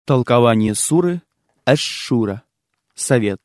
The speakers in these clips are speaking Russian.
Толкование суры Аш-Шура. Совет.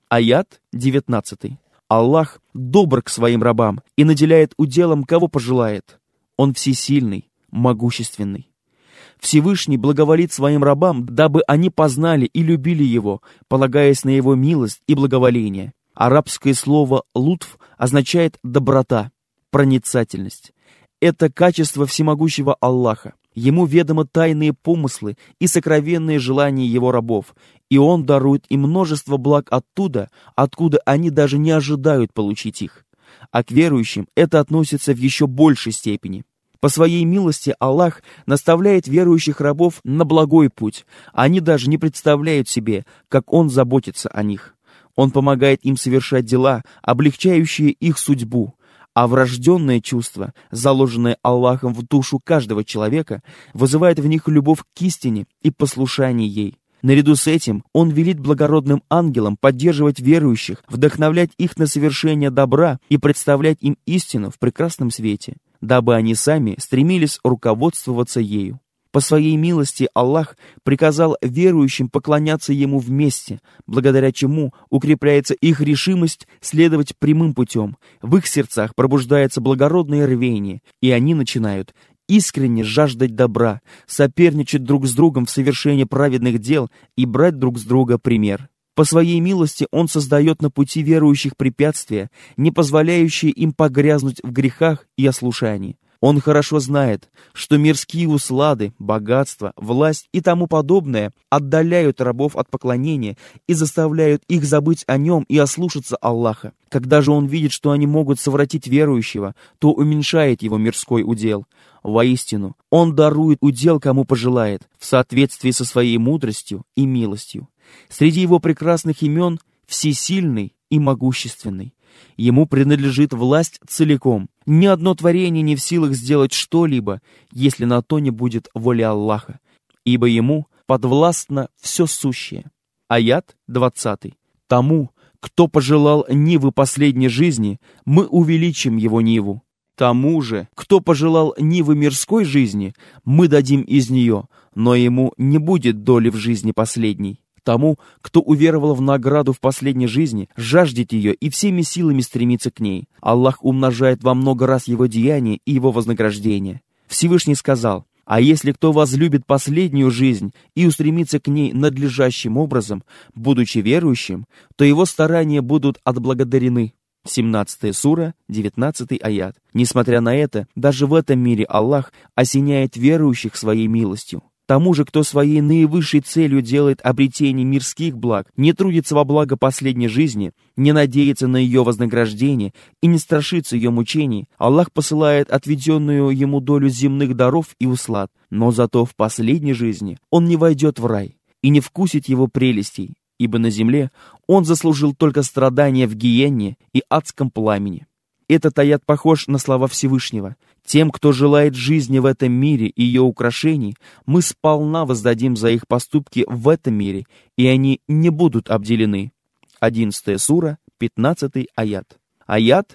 Аят 19. Аллах добр к своим рабам и наделяет уделом, кого пожелает. Он всесильный, могущественный. Всевышний благоволит своим рабам, дабы они познали и любили Его, полагаясь на Его милость и благоволение. Арабское слово «лутф» означает «доброта», «проницательность». Это качество всемогущего Аллаха. Ему ведомы тайные помыслы и сокровенные желания Его рабов, и Он дарует им множество благ оттуда, откуда они даже не ожидают получить их. А к верующим это относится в еще большей степени. По своей милости Аллах наставляет верующих рабов на благой путь. Они даже не представляют себе, как Он заботится о них. Он помогает им совершать дела, облегчающие их судьбу. А врожденное чувство, заложенное Аллахом в душу каждого человека, вызывает в них любовь к истине и послушание ей. Наряду с этим Он велит благородным ангелам поддерживать верующих, вдохновлять их на совершение добра и представлять им истину в прекрасном свете, дабы они сами стремились руководствоваться ею. По своей милости Аллах приказал верующим поклоняться Ему вместе, благодаря чему укрепляется их решимость следовать прямым путем, в их сердцах пробуждается благородное рвение, и они начинают искренне жаждать добра, соперничать друг с другом в совершении праведных дел и брать друг с друга пример. По своей милости Он создает на пути верующих препятствия, не позволяющие им погрязнуть в грехах и ослушании. Он хорошо знает, что мирские услады, богатство, власть и тому подобное отдаляют рабов от поклонения и заставляют их забыть о Нем и ослушаться Аллаха. Когда же Он видит, что они могут совратить верующего, то уменьшает его мирской удел. Воистину, Он дарует удел, кому пожелает, в соответствии со своей мудростью и милостью. Среди Его прекрасных имен всесильный и могущественный. Ему принадлежит власть целиком. Ни одно творение не в силах сделать что-либо, если на то не будет воля Аллаха, ибо Ему подвластно все сущее. Аят 20. Тому, кто пожелал нивы последней жизни, мы увеличим его ниву. Тому же, кто пожелал нивы мирской жизни, мы дадим из нее, но ему не будет доли в жизни последней. Тому, кто уверовал в награду в последней жизни, жаждет ее и всеми силами стремится к ней. Аллах умножает во много раз его деяния и его вознаграждение. Всевышний сказал: «А если кто возлюбит последнюю жизнь и устремится к ней надлежащим образом, будучи верующим, то его старания будут отблагодарены». 17 сура, 19 аят. Несмотря на это, даже в этом мире Аллах осеняет верующих своей милостью. Тому же, кто своей наивысшей целью делает обретение мирских благ, не трудится во благо последней жизни, не надеется на ее вознаграждение и не страшится ее мучений, Аллах посылает отведенную ему долю земных даров и услад, но зато в последней жизни он не войдет в рай и не вкусит его прелестей, ибо на земле он заслужил только страдания в гиенне и адском пламени. Этот аят похож на слова Всевышнего: «Тем, кто желает жизни в этом мире и ее украшений, мы сполна воздадим за их поступки в этом мире, и они не будут обделены». 11 сура, 15 аят. Аят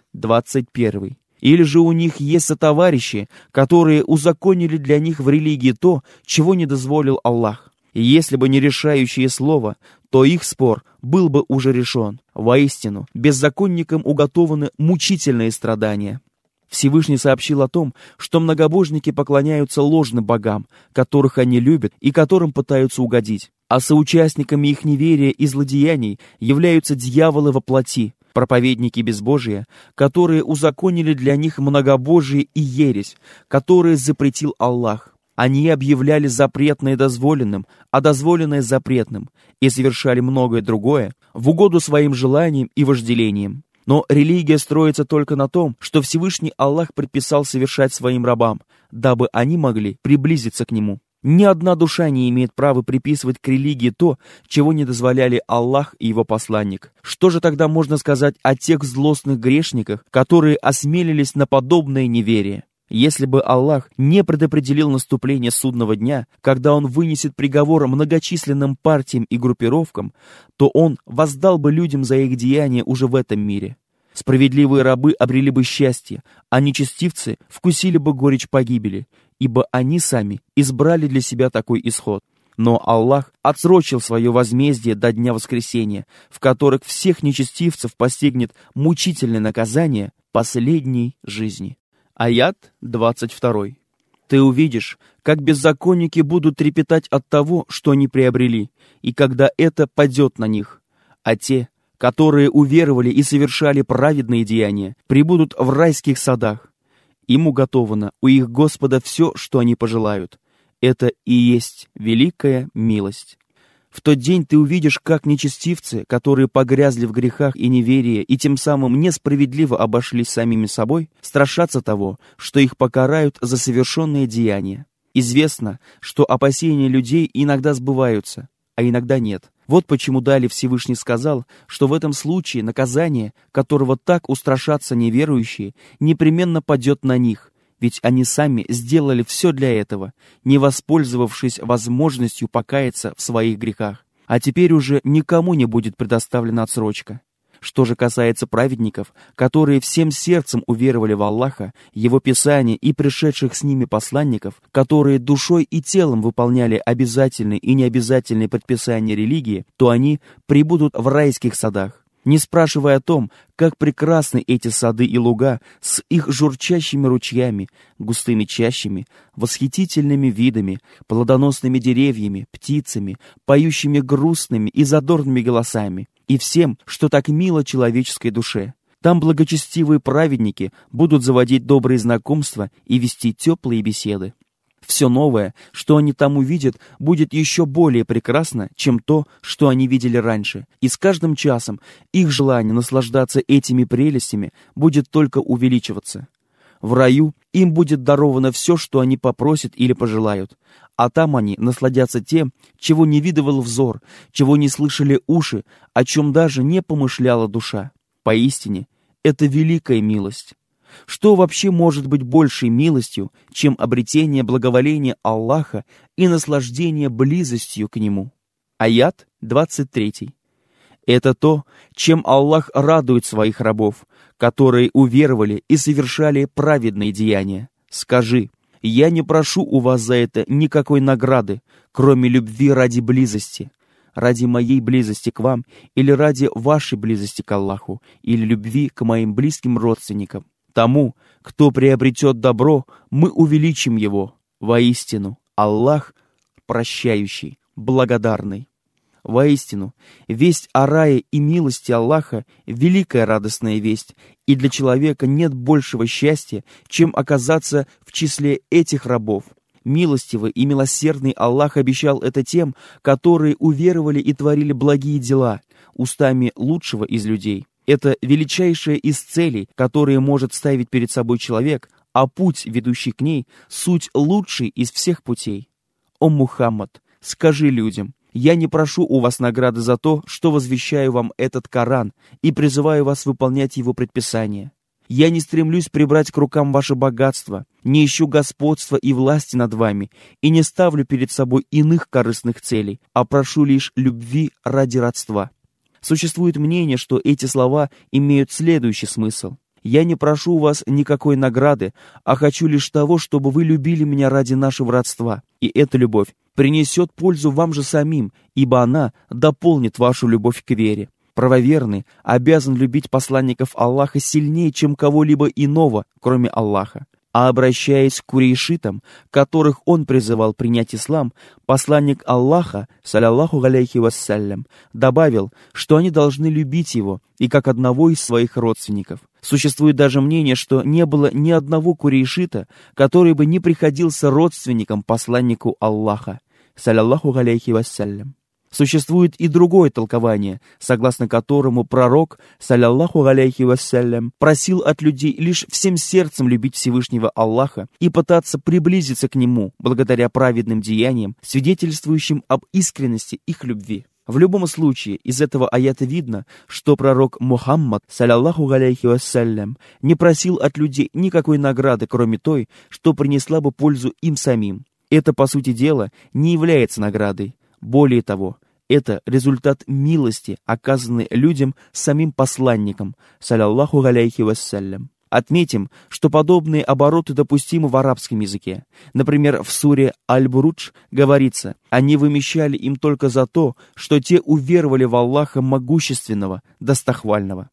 21. Или же у них есть сотоварищи, которые узаконили для них в религии то, чего не дозволил Аллах. И если бы не решающее слово, то их спор был бы уже решен. Воистину, беззаконникам уготованы мучительные страдания. Всевышний сообщил о том, что многобожники поклоняются ложным богам, которых они любят и которым пытаются угодить. А соучастниками их неверия и злодеяний являются дьяволы во плоти, проповедники безбожия, которые узаконили для них многобожие и ересь, которые запретил Аллах. Они объявляли запретное дозволенным, а дозволенное запретным, и совершали многое другое в угоду своим желаниям и вожделениям. Но религия строится только на том, что Всевышний Аллах предписал совершать своим рабам, дабы они могли приблизиться к Нему. Ни одна душа не имеет права приписывать к религии то, чего не дозволяли Аллах и Его посланник. Что же тогда можно сказать о тех злостных грешниках, которые осмелились на подобное неверие? Если бы Аллах не предопределил наступление судного дня, когда Он вынесет приговор многочисленным партиям и группировкам, то Он воздал бы людям за их деяния уже в этом мире. Справедливые рабы обрели бы счастье, а нечестивцы вкусили бы горечь погибели, ибо они сами избрали для себя такой исход. Но Аллах отсрочил свое возмездие до дня воскресения, в которых всех нечестивцев постигнет мучительное наказание последней жизни. Аят 22. Ты увидишь, как беззаконники будут трепетать от того, что они приобрели, и когда это падет на них. А те, которые уверовали и совершали праведные деяния, пребудут в райских садах. Им уготовано у их Господа все, что они пожелают. Это и есть великая милость. В тот день ты увидишь, как нечестивцы, которые погрязли в грехах и неверии и тем самым несправедливо обошлись самими собой, страшатся того, что их покарают за совершенные деяния. Известно, что опасения людей иногда сбываются, а иногда нет. Вот почему далее Всевышний сказал, что в этом случае наказание, которого так устрашатся неверующие, непременно падет на них, ведь они сами сделали все для этого, не воспользовавшись возможностью покаяться в своих грехах. А теперь уже никому не будет предоставлена отсрочка. Что же касается праведников, которые всем сердцем уверовали в Аллаха, Его Писание и пришедших с ними посланников, которые душой и телом выполняли обязательные и необязательные предписания религии, то они пребудут в райских садах. Не спрашивая о том, как прекрасны эти сады и луга с их журчащими ручьями, густыми чащами, восхитительными видами, плодоносными деревьями, птицами, поющими грустными и задорными голосами, и всем, что так мило человеческой душе. Там благочестивые праведники будут заводить добрые знакомства и вести теплые беседы. Все новое, что они там увидят, будет еще более прекрасно, чем то, что они видели раньше. И с каждым часом их желание наслаждаться этими прелестями будет только увеличиваться. В раю им будет даровано все, что они попросят или пожелают, а там они насладятся тем, чего не видывал взор, чего не слышали уши, о чем даже не помышляла душа. Поистине, это великая милость. Что вообще может быть большей милостью, чем обретение благоволения Аллаха и наслаждение близостью к Нему? Аят 23. Это то, чем Аллах радует своих рабов, которые уверовали и совершали праведные деяния. Скажи: я не прошу у вас за это никакой награды, кроме любви ради близости, ради моей близости к вам, или ради вашей близости к Аллаху, или любви к моим близким родственникам. Тому, кто приобретет добро, мы увеличим его. Воистину, Аллах прощающий, благодарный. Воистину, весть о рае и милости Аллаха — великая радостная весть, и для человека нет большего счастья, чем оказаться в числе этих рабов. Милостивый и милосердный Аллах обещал это тем, которые уверовали и творили благие дела, устами лучшего из людей. Это величайшая из целей, которые может ставить перед собой человек, а путь, ведущий к ней, суть лучший из всех путей. О Мухаммад, скажи людям: я не прошу у вас награды за то, что возвещаю вам этот Коран и призываю вас выполнять его предписания. Я не стремлюсь прибрать к рукам ваше богатство, не ищу господства и власти над вами и не ставлю перед собой иных корыстных целей, а прошу лишь любви ради родства. Существует мнение, что эти слова имеют следующий смысл. Я не прошу у вас никакой награды, а хочу лишь того, чтобы вы любили меня ради нашего родства. И эта любовь принесет пользу вам же самим, ибо она дополнит вашу любовь к вере. Правоверный обязан любить посланников Аллаха сильнее, чем кого-либо иного, кроме Аллаха. А обращаясь к курейшитам, которых он призывал принять ислам, посланник Аллаха, саллаллаху алейхи вассалям, добавил, что они должны любить его и как одного из своих родственников. Существует даже мнение, что не было ни одного курейшита, который бы не приходился родственником посланнику Аллаха, саллаллаху алейхи вассалям. Существует и другое толкование, согласно которому пророк, саллаллаху алейхи вассалям, просил от людей лишь всем сердцем любить Всевышнего Аллаха и пытаться приблизиться к Нему благодаря праведным деяниям, свидетельствующим об искренности их любви. В любом случае, из этого аята видно, что пророк Мухаммад, саллаллаху алейхи вассалям, не просил от людей никакой награды, кроме той, что принесла бы пользу им самим. Это, по сути дела, не является наградой. Более того, это результат милости, оказанной людям самим посланником, саллаллаху алейхи вассалям. Отметим, что подобные обороты допустимы в арабском языке. Например, в суре Аль-Бурудж говорится: «Они вымещали им только за то, что те уверовали в Аллаха Могущественного, Достохвального».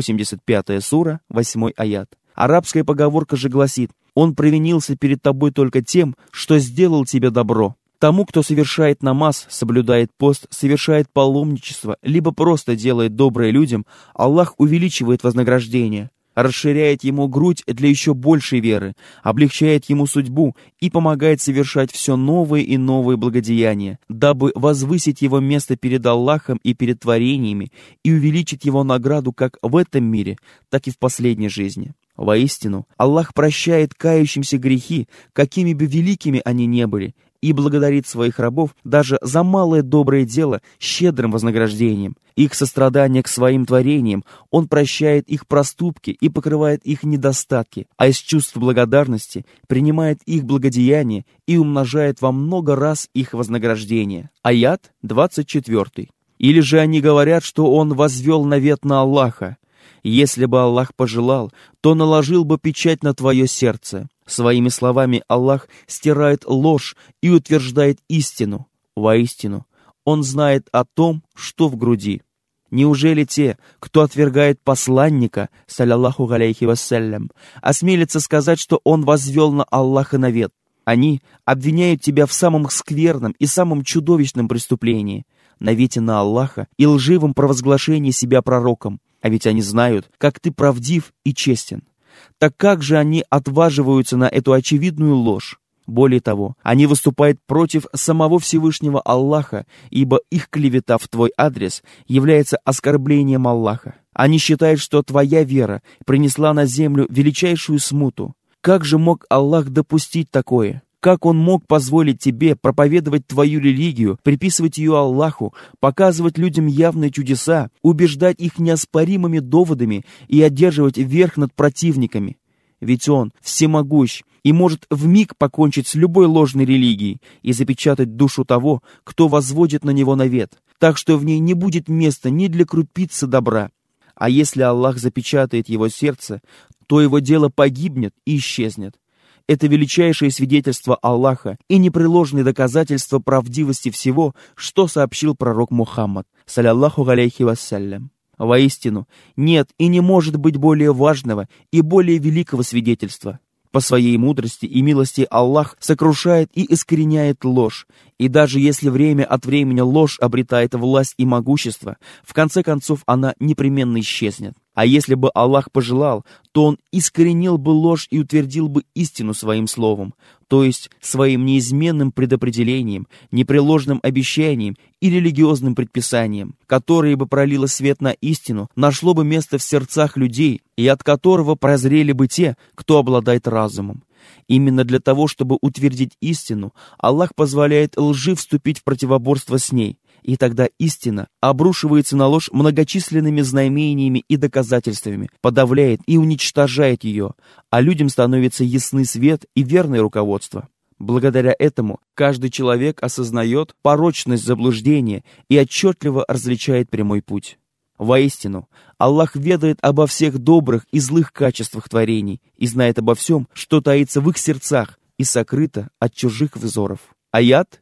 85-я сура, 8-й аят. Арабская поговорка же гласит: «Он провинился перед тобой только тем, что сделал тебе добро». Тому, кто совершает намаз, соблюдает пост, совершает паломничество, либо просто делает доброе людям, Аллах увеличивает вознаграждение, расширяет ему грудь для еще большей веры, облегчает ему судьбу и помогает совершать все новые и новые благодеяния, дабы возвысить его место перед Аллахом и перед творениями и увеличить его награду как в этом мире, так и в последней жизни. Воистину, Аллах прощает кающимся грехи, какими бы великими они ни были, и благодарит своих рабов даже за малое доброе дело щедрым вознаграждением. Их сострадание к своим творениям, Он прощает их проступки и покрывает их недостатки, а из чувства благодарности принимает их благодеяния и умножает во много раз их вознаграждение. Аят 24. Или же они говорят, что Он возвел навет на Аллаха. Если бы Аллах пожелал, то наложил бы печать на твое сердце. Своими словами Аллах стирает ложь и утверждает истину. Воистину, Он знает о том, что в груди. Неужели те, кто отвергает посланника, саллаллаху алейхи вассалям, осмелятся сказать, что он возвел на Аллаха навет? Они обвиняют тебя в самом скверном и самом чудовищном преступлении, навете на Аллаха и лживом провозглашении себя пророком, а ведь они знают, как ты правдив и честен. Так как же они отваживаются на эту очевидную ложь? Более того, они выступают против самого Всевышнего Аллаха, ибо их клевета в твой адрес является оскорблением Аллаха. Они считают, что твоя вера принесла на землю величайшую смуту. Как же мог Аллах допустить такое? Как Он мог позволить тебе проповедовать твою религию, приписывать ее Аллаху, показывать людям явные чудеса, убеждать их неоспоримыми доводами и одерживать верх над противниками? Ведь Он всемогущ и может вмиг покончить с любой ложной религией и запечатать душу того, кто возводит на него навет, так что в ней не будет места ни для крупицы добра. А если Аллах запечатает его сердце, то его дело погибнет и исчезнет. Это величайшее свидетельство Аллаха и непреложные доказательства правдивости всего, что сообщил пророк Мухаммад, саллаллаху алейхи вассалям. Воистину, нет и не может быть более важного и более великого свидетельства. По своей мудрости и милости Аллах сокрушает и искореняет ложь, и даже если время от времени ложь обретает власть и могущество, в конце концов она непременно исчезнет. А если бы Аллах пожелал, то Он искоренил бы ложь и утвердил бы истину своим словом, то есть своим неизменным предопределением, непреложным обещанием и религиозным предписанием, которое бы пролило свет на истину, нашло бы место в сердцах людей, и от которого прозрели бы те, кто обладает разумом. Именно для того, чтобы утвердить истину, Аллах позволяет лжи вступить в противоборство с ней, и тогда истина обрушивается на ложь многочисленными знамениями и доказательствами, подавляет и уничтожает ее, а людям становится ясный свет и верное руководство. Благодаря этому каждый человек осознает порочность заблуждения и отчетливо различает прямой путь. Воистину, Аллах ведает обо всех добрых и злых качествах творений и знает обо всем, что таится в их сердцах и сокрыто от чужих взоров. Аят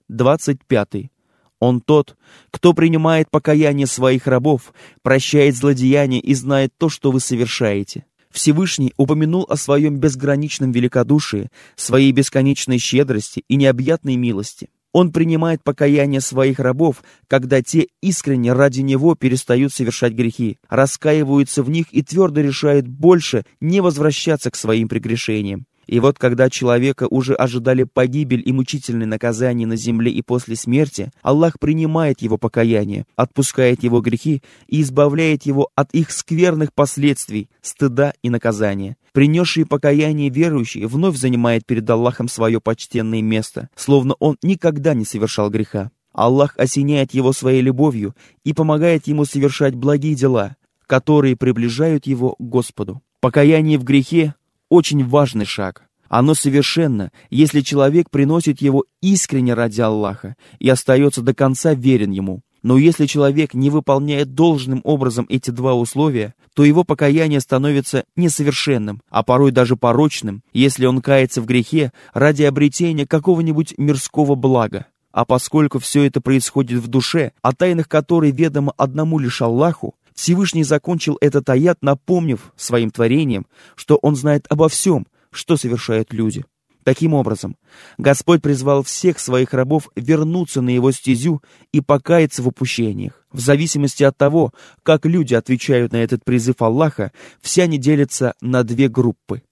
25. Он тот, кто принимает покаяние своих рабов, прощает злодеяния и знает то, что вы совершаете. Всевышний упомянул о своем безграничном великодушии, своей бесконечной щедрости и необъятной милости. Он принимает покаяние своих рабов, когда те искренне ради Него перестают совершать грехи, раскаиваются в них и твердо решают больше не возвращаться к своим прегрешениям. И вот когда человека уже ожидали погибель и мучительное наказание на земле и после смерти, Аллах принимает его покаяние, отпускает его грехи и избавляет его от их скверных последствий, стыда и наказания. Принесший покаяние верующий вновь занимает перед Аллахом свое почтенное место, словно он никогда не совершал греха. Аллах осеняет его своей любовью и помогает ему совершать благие дела, которые приближают его к Господу. Покаяние в грехе – очень важный шаг. Оно совершенно, если человек приносит его искренне ради Аллаха и остается до конца верен Ему. Но если человек не выполняет должным образом эти два условия, то его покаяние становится несовершенным, а порой даже порочным, если он кается в грехе ради обретения какого-нибудь мирского блага. А поскольку все это происходит в душе, о тайнах которой ведомо одному лишь Аллаху, Всевышний закончил этот аят, напомнив своим творениям, что Он знает обо всем, что совершают люди. Таким образом, Господь призвал всех своих рабов вернуться на Его стезю и покаяться в упущениях. В зависимости от того, как люди отвечают на этот призыв Аллаха, все они делятся на две группы.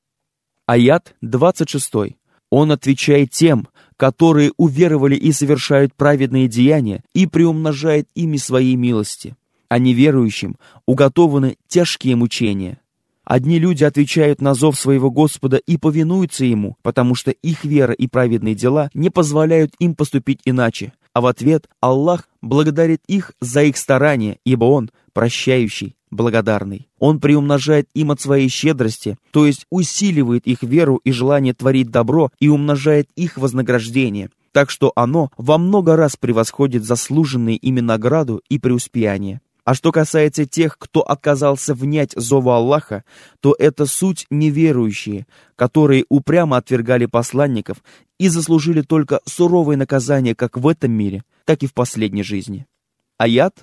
Аят 26. Он отвечает тем, которые уверовали и совершают праведные деяния, и приумножает ими свои милости. А неверующим уготованы тяжкие мучения. Одни люди отвечают на зов своего Господа и повинуются Ему, потому что их вера и праведные дела не позволяют им поступить иначе, а в ответ Аллах благодарит их за их старания, ибо Он прощающий, благодарный. Он приумножает им от своей щедрости, то есть усиливает их веру и желание творить добро и умножает их вознаграждение, так что оно во много раз превосходит заслуженные ими награду и преуспеяние. А что касается тех, кто отказался внять зову Аллаха, то это суть неверующие, которые упрямо отвергали посланников и заслужили только суровое наказание как в этом мире, так и в последней жизни. Аят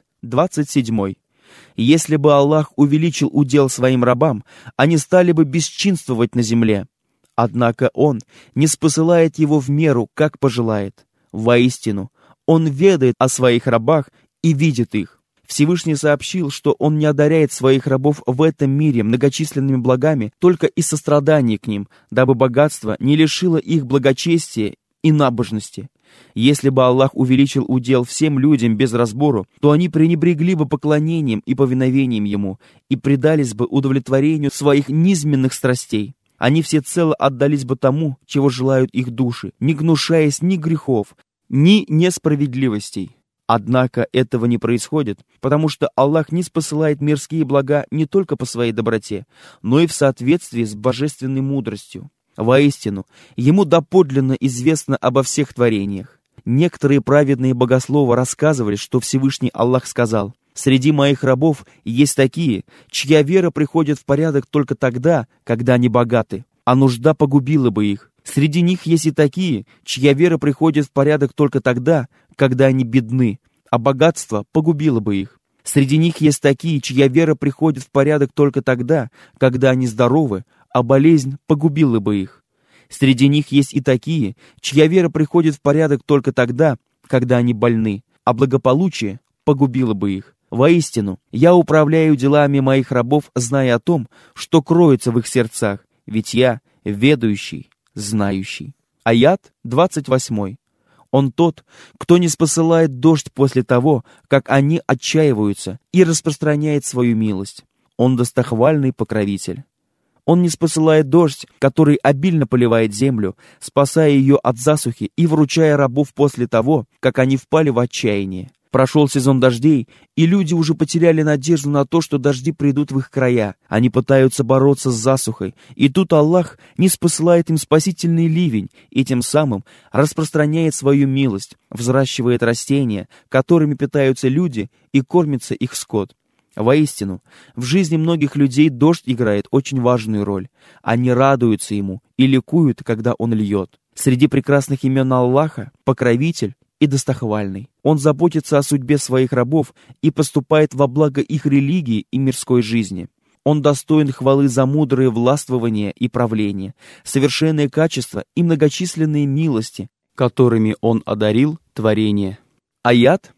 27. Если бы Аллах увеличил удел своим рабам, они стали бы бесчинствовать на земле. Однако Он не спосылает его в меру, как пожелает. Воистину, Он ведает о своих рабах и видит их. Всевышний сообщил, что Он не одаряет своих рабов в этом мире многочисленными благами только из сострадания к ним, дабы богатство не лишило их благочестия и набожности. Если бы Аллах увеличил удел всем людям без разбору, то они пренебрегли бы поклонением и повиновением Ему и предались бы удовлетворению своих низменных страстей. Они всецело отдались бы тому, чего желают их души, не гнушаясь ни грехов, ни несправедливостей. Однако этого не происходит, потому что Аллах не спосылает мирские блага не только по своей доброте, но и в соответствии с божественной мудростью. Воистину, Ему доподлинно известно обо всех творениях. Некоторые праведные богословы рассказывали, что Всевышний Аллах сказал: «Среди моих рабов есть такие, чья вера приходит в порядок только тогда, когда они богаты, а нужда погубила бы их. Среди них есть и такие, чья вера приходит в порядок только тогда, когда они бедны, а богатство погубило бы их. Среди них есть такие, чья вера приходит в порядок только тогда, когда они здоровы, а болезнь погубила бы их. Среди них есть и такие, чья вера приходит в порядок только тогда, когда они больны, а благополучие погубило бы их. Воистину, я управляю делами моих рабов, зная о том, что кроется в их сердцах, ведь я ведающий, знающий». Аят 28. Он тот, кто не спосылает дождь после того, как они отчаиваются, и распространяет свою милость. Он достохвальный покровитель. Он не спосылает дождь, который обильно поливает землю, спасая ее от засухи и вручая рабов после того, как они впали в отчаяние. Прошел сезон дождей, и люди уже потеряли надежду на то, что дожди придут в их края. Они пытаются бороться с засухой, и тут Аллах не спосылает им спасительный ливень, и тем самым распространяет свою милость, взращивает растения, которыми питаются люди, и кормится их скот. Воистину, в жизни многих людей дождь играет очень важную роль. Они радуются ему и ликуют, когда он льет. Среди прекрасных имен Аллаха — покровитель и достохвальный. Он заботится о судьбе своих рабов и поступает во благо их религии и мирской жизни. Он достоин хвалы за мудрое властвование и правление, совершенные качества и многочисленные милости, которыми Он одарил творение. Аят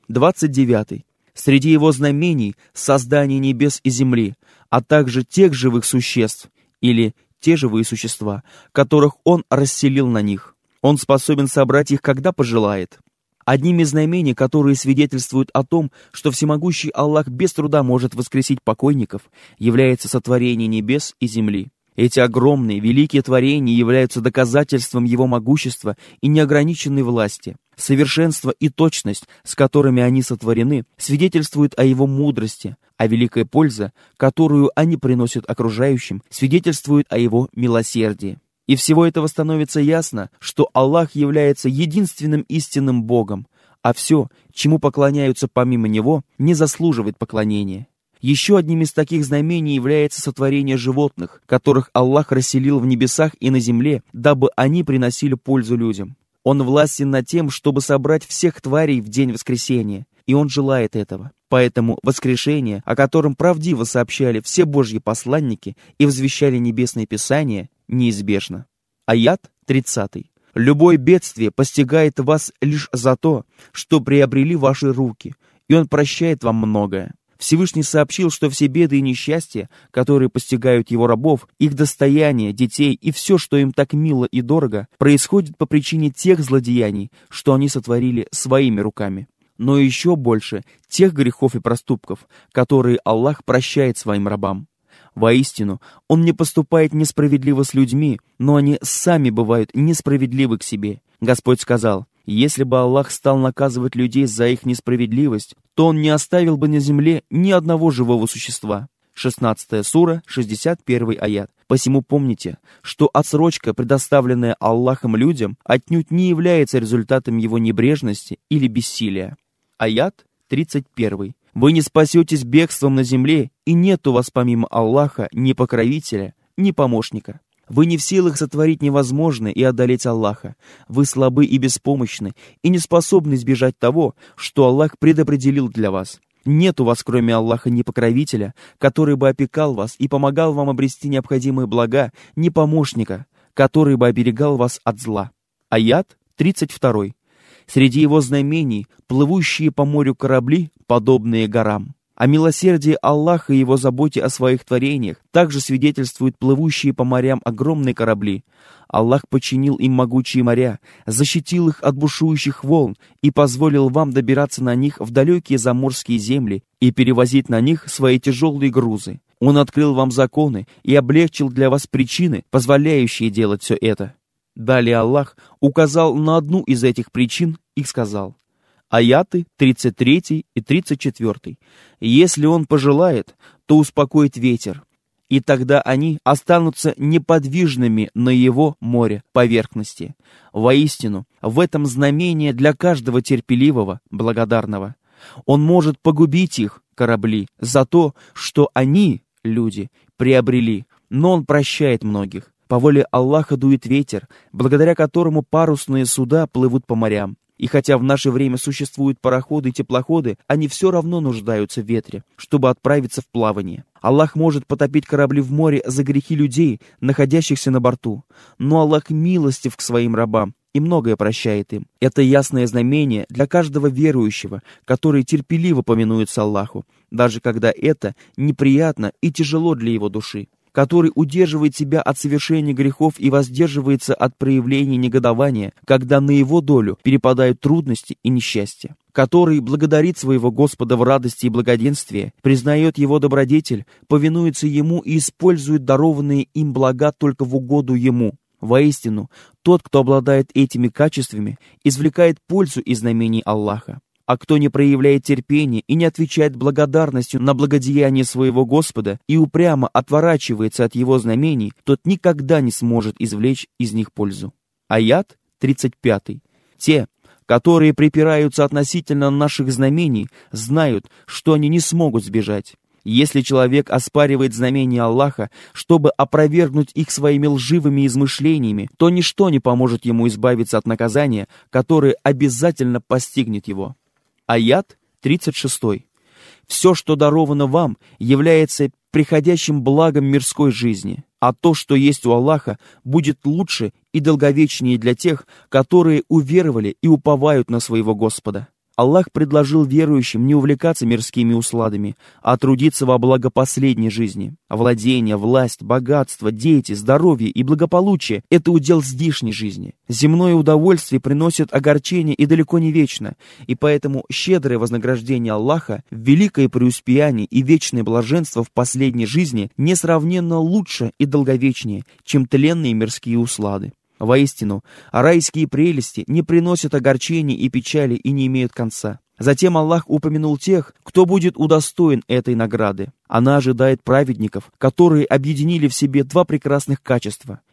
29. Среди Его знамений создание небес и земли, а также тех живых существ, или те живые существа, которых Он расселил на них. Он способен собрать их, когда пожелает. Одним из знамений, которые свидетельствуют о том, что всемогущий Аллах без труда может воскресить покойников, является сотворение небес и земли. Эти огромные, великие творения являются доказательством Его могущества и неограниченной власти. Совершенство и точность, с которыми они сотворены, свидетельствуют о Его мудрости, а великая польза, которую они приносят окружающим, свидетельствует о Его милосердии. Из всего этого становится ясно, что Аллах является единственным истинным Богом, а все, чему поклоняются помимо него, не заслуживает поклонения. Еще одним из таких знамений является сотворение животных, которых Аллах расселил в небесах и на земле, дабы они приносили пользу людям. Он властен над тем, чтобы собрать всех тварей в день воскресения, и Он желает этого. Поэтому воскрешение, о котором правдиво сообщали все Божьи посланники и возвещали Небесное Писание, неизбежно. Аят 30. «Любое бедствие постигает вас лишь за то, что приобрели ваши руки, и Он прощает вам многое». Всевышний сообщил, что все беды и несчастья, которые постигают его рабов, их достояние, детей и все, что им так мило и дорого, происходит по причине тех злодеяний, что они сотворили своими руками. Но еще больше тех грехов и проступков, которые Аллах прощает своим рабам. Воистину, Он не поступает несправедливо с людьми, но они сами бывают несправедливы к себе. Господь сказал: «Если бы Аллах стал наказывать людей за их несправедливость, то Он не оставил бы на земле ни одного живого существа». 16 сура, 61 аят. Посему помните, что отсрочка, предоставленная Аллахом людям, отнюдь не является результатом его небрежности или бессилия. Аят 31. «Вы не спасетесь бегством на земле, и нет у вас помимо Аллаха ни покровителя, ни помощника. Вы не в силах сотворить невозможное и одолеть Аллаха. Вы слабы и беспомощны, и не способны избежать того, что Аллах предопределил для вас. Нет у вас, кроме Аллаха, ни покровителя, который бы опекал вас и помогал вам обрести необходимые блага, ни помощника, который бы оберегал вас от зла». Аят 32. «Среди его знамений плывущие по морю корабли, подобные горам». О милосердии Аллаха и его заботе о своих творениях также свидетельствуют плывущие по морям огромные корабли. Аллах подчинил им могучие моря, защитил их от бушующих волн и позволил вам добираться на них в далекие заморские земли и перевозить на них свои тяжелые грузы. Он открыл вам законы и облегчил для вас причины, позволяющие делать все это. Далее Аллах указал на одну из этих причин и сказал. Аяты 33 и 34. «Если Он пожелает, то успокоит ветер, и тогда они останутся неподвижными на Его море поверхности. Воистину, в этом знамение для каждого терпеливого, благодарного. Он может погубить их, корабли, за то, что они, люди, приобрели, но Он прощает многих. По воле Аллаха дует ветер, благодаря которому парусные суда плывут по морям. И хотя в наше время существуют пароходы и теплоходы, они все равно нуждаются в ветре, чтобы отправиться в плавание. Аллах может потопить корабли в море за грехи людей, находящихся на борту. Но Аллах милостив к своим рабам и многое прощает им. Это ясное знамение для каждого верующего, который терпеливо повинуется Аллаху, даже когда это неприятно и тяжело для его души, который удерживает себя от совершения грехов и воздерживается от проявления негодования, когда на его долю перепадают трудности и несчастья, который благодарит своего Господа в радости и благоденствии, признает его добродетель, повинуется ему и использует дарованные им блага только в угоду ему. Воистину, тот, кто обладает этими качествами, извлекает пользу из знамений Аллаха. А кто не проявляет терпения и не отвечает благодарностью на благодеяние своего Господа и упрямо отворачивается от его знамений, тот никогда не сможет извлечь из них пользу. Аят 35. Те, которые припираются относительно наших знамений, знают, что они не смогут сбежать. Если человек оспаривает знамения Аллаха, чтобы опровергнуть их своими лживыми измышлениями, то ничто не поможет ему избавиться от наказания, которое обязательно постигнет его. Аят 36. «Все, что даровано вам, является приходящим благом мирской жизни, а то, что есть у Аллаха, будет лучше и долговечнее для тех, которые уверовали и уповают на своего Господа». Аллах предложил верующим не увлекаться мирскими усладами, а трудиться во благо последней жизни. Владение, власть, богатство, дети, здоровье и благополучие – это удел здешней жизни. Земное удовольствие приносит огорчение и далеко не вечно, и поэтому щедрое вознаграждение Аллаха, великое преуспеяние и вечное блаженство в последней жизни несравненно лучше и долговечнее, чем тленные мирские услады. Воистину, райские прелести не приносят огорчений и печали и не имеют конца. Затем Аллах упомянул тех, кто будет удостоен этой награды. Она ожидает праведников, которые объединили в себе два прекрасных качества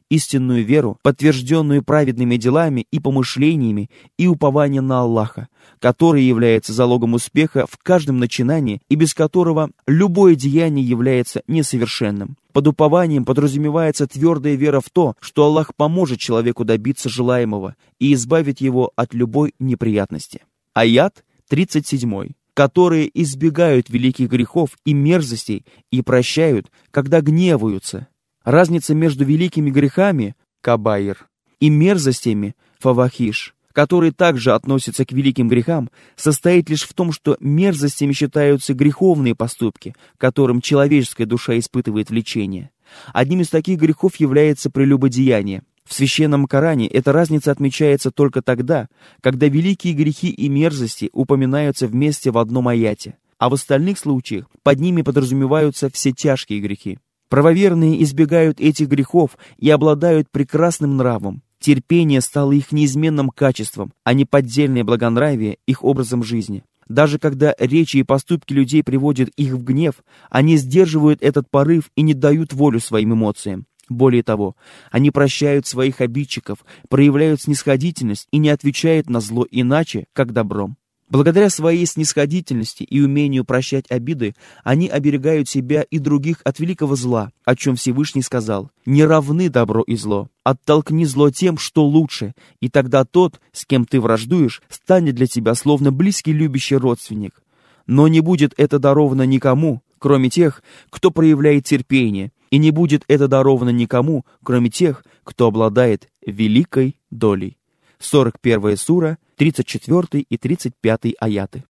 истинную веру, подтвержденную праведными делами и помышлениями, и упование на Аллаха, который является залогом успеха в каждом начинании и без которого любое деяние является несовершенным. Под упованием подразумевается твердая вера в то, что Аллах поможет человеку добиться желаемого и избавит его от любой неприятности. Аят 37. Которые избегают великих грехов и мерзостей и прощают, когда гневаются. Разница между великими грехами кабаир и мерзостями фавахиш, которые также относятся к великим грехам, состоит лишь в том, что мерзостями считаются греховные поступки, которым человеческая душа испытывает влечение. Одним из таких грехов является прелюбодеяние. В Священном Коране эта разница отмечается только тогда, когда великие грехи и мерзости упоминаются вместе в одном аяте, а в остальных случаях под ними подразумеваются все тяжкие грехи. Правоверные избегают этих грехов и обладают прекрасным нравом. Терпение стало их неизменным качеством, а не поддельное благонравие их образом жизни. Даже когда речи и поступки людей приводят их в гнев, они сдерживают этот порыв и не дают волю своим эмоциям. Более того, они прощают своих обидчиков, проявляют снисходительность и не отвечают на зло иначе, как добром. Благодаря своей снисходительности и умению прощать обиды, они оберегают себя и других от великого зла, о чем Всевышний сказал: «Не равны добро и зло. Оттолкни зло тем, что лучше, и тогда тот, с кем ты враждуешь, станет для тебя словно близкий любящий родственник. Но не будет это даровано никому, кроме тех, кто проявляет терпение, и не будет это даровано никому, кроме тех, кто обладает великой долей». 41 сура, 34 и 35 аяты.